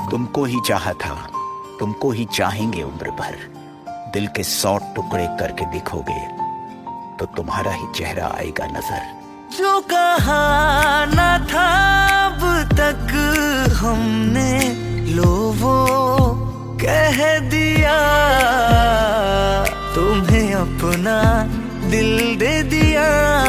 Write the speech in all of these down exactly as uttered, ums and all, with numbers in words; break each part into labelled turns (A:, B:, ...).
A: तुमको ही चाहा था, तुमको ही चाहेंगे उम्र भर। दिल के सौ टुकड़े करके दिखोगे तो तुम्हारा ही चेहरा आएगा नजर।
B: जो कहा ना था अब तक हमने, लो वो कह दिया। तुम्हें अपना दिल दे दिया,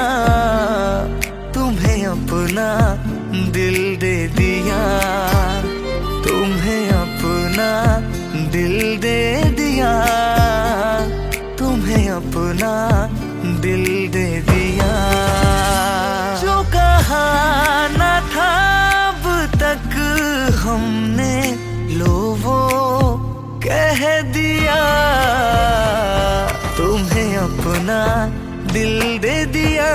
B: तुम्हें अपना दिल दे दिया, तुम्हें अपना दिल दे दिया, तुम्हें अपना दिल दे दिया। जो कहा ना था अब तक हमने, लो वो कह दिया। तुम्हें अपना दिल दे दिया,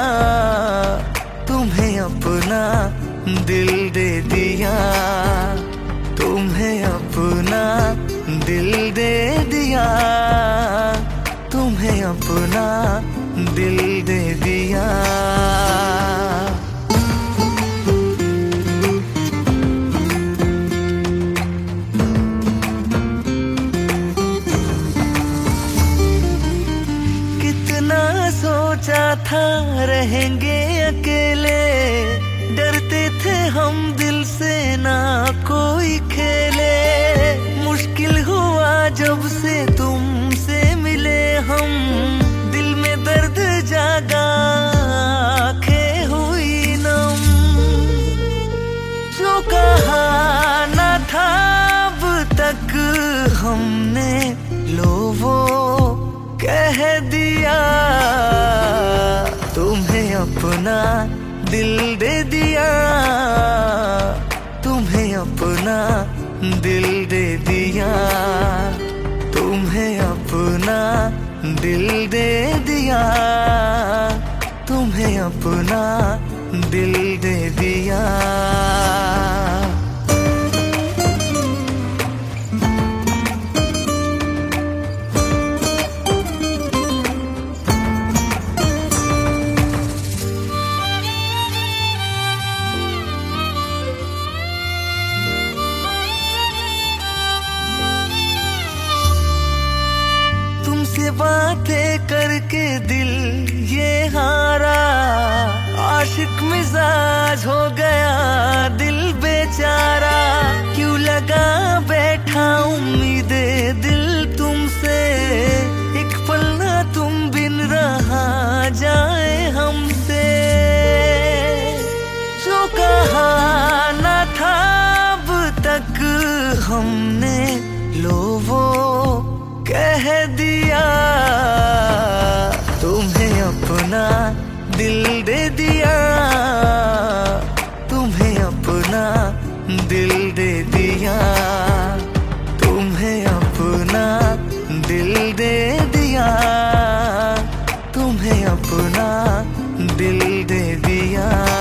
B: तुम्हें अपना दिल दे दिया, तुम्हें अपना दिल दे दिया, तुम्हें अपना दिल दे दिया। कितना सोचा था रहेंगे अकेले, डरते थे हम दिल से ना कोई खेले। मुश्किल हुआ जब से तुमसे मिले हम, दिल में दर्द जागा आँखें हुई नम। जो कहा ना था अब तक हमने, लो वो कह दिया। तुम्हें अपना दिल दे दिया, तुम्हें अपना दिल दे दिया, तुम्हें अपना दिल दे दिया, तुम्हें अपना दिल दे दिया। तुमसे बातें करके दिल ये हारा, आशिक मिजाज हो गया दिल बेचारा। क्यों लगा बैठा उम्मीदे दिल तुमसे, एक पल ना तुम बिन रहा जाए हमसे। जो कहा ना था अब तक हमने, लो वो कह दिया। तुम्हें अपना दिल दे दिया, तुम्हें अपना दिल दे दिया, तुम्हें अपना दिल दे दिया, तुम्हें अपना दिल दे दिया।